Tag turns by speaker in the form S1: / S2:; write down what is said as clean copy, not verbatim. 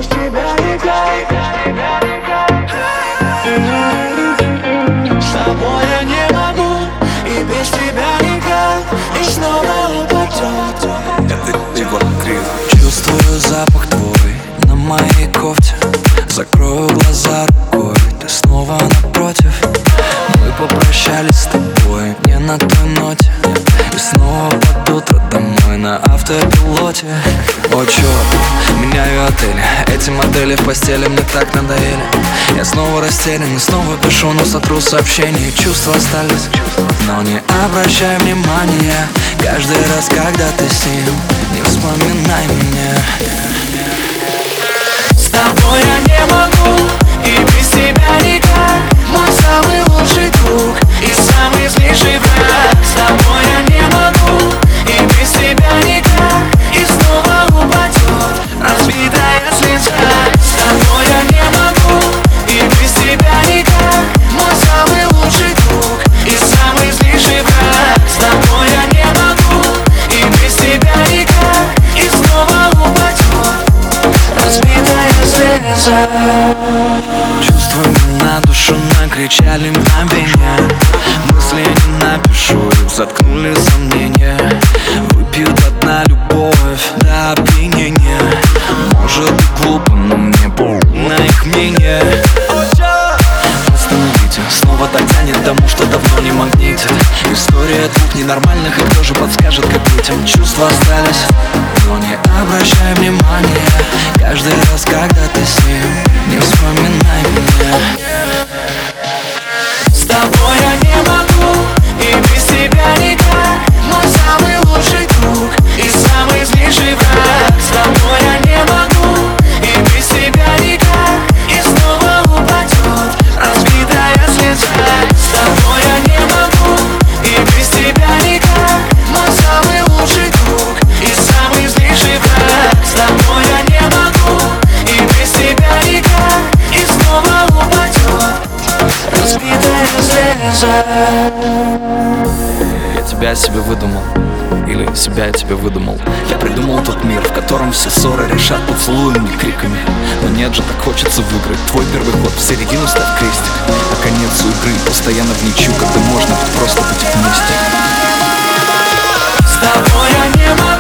S1: без тебя никак. С тобой я не могу, и без тебя никак. И снова упадет.
S2: Это Егор Крид. Чувствую запах твой на моей кофте. Закрою глаза рукой, ты снова напротив. Мы попрощались с тобой не на той ноте. И снова под утро домой на автопилоте. О, черт, меняю отели. Эти модели в постели мне так надоели. Я снова растерян и снова пишу, но сотру сообщения. Чувства остались, но не обращай внимания. Каждый раз, когда ты с ним, не вспоминай меня.
S1: С тобой я не могу, и без тебя никак. Мой самый лучший друг и самый злейший враг. С тобой я не могу, и без тебя никак. И снова упадет разбитая слеза. С тобой я не могу, и без тебя никак. Мой самый лучший друг и самый злейший враг. С тобой я не могу, и без тебя никак. И снова упадет разбитая слеза.
S2: Чувствами на душу накричали мгновения. Мысли не напишу, их заткнули сомнения. Выпью до дна любовь до опьянения. Может и глупо, но мне похуй на их мнение. Остановите, снова так тянет тому, что давно не магнитит. История двух ненормальных, и кто же подскажет, как этим чувства остались. Но не обращай внимания. Каждый раз, когда ты с ним, не вспоминай меня.
S1: С тобой я не могу, и без тебя никак. Мой самый лучший друг и самый злейший враг. С тобой я не могу, и без тебя никак. И снова упадет разбитая слеза. С тобой я не могу, и без тебя никак. Мой самый лучший друг и самый злейший враг. С тобой я не могу, и без тебя никак. И снова упадет разбитая слеза.
S2: Я тебя себе выдумал, или себя я тебе выдумал. Я придумал тот мир, в котором все ссоры решат поцелуями и криками. Но нет же, так хочется выиграть твой первый ход, в середину ставь крестик. А конец игры постоянно в ничью, когда можно просто быть вместе.
S1: С тобой я не могу.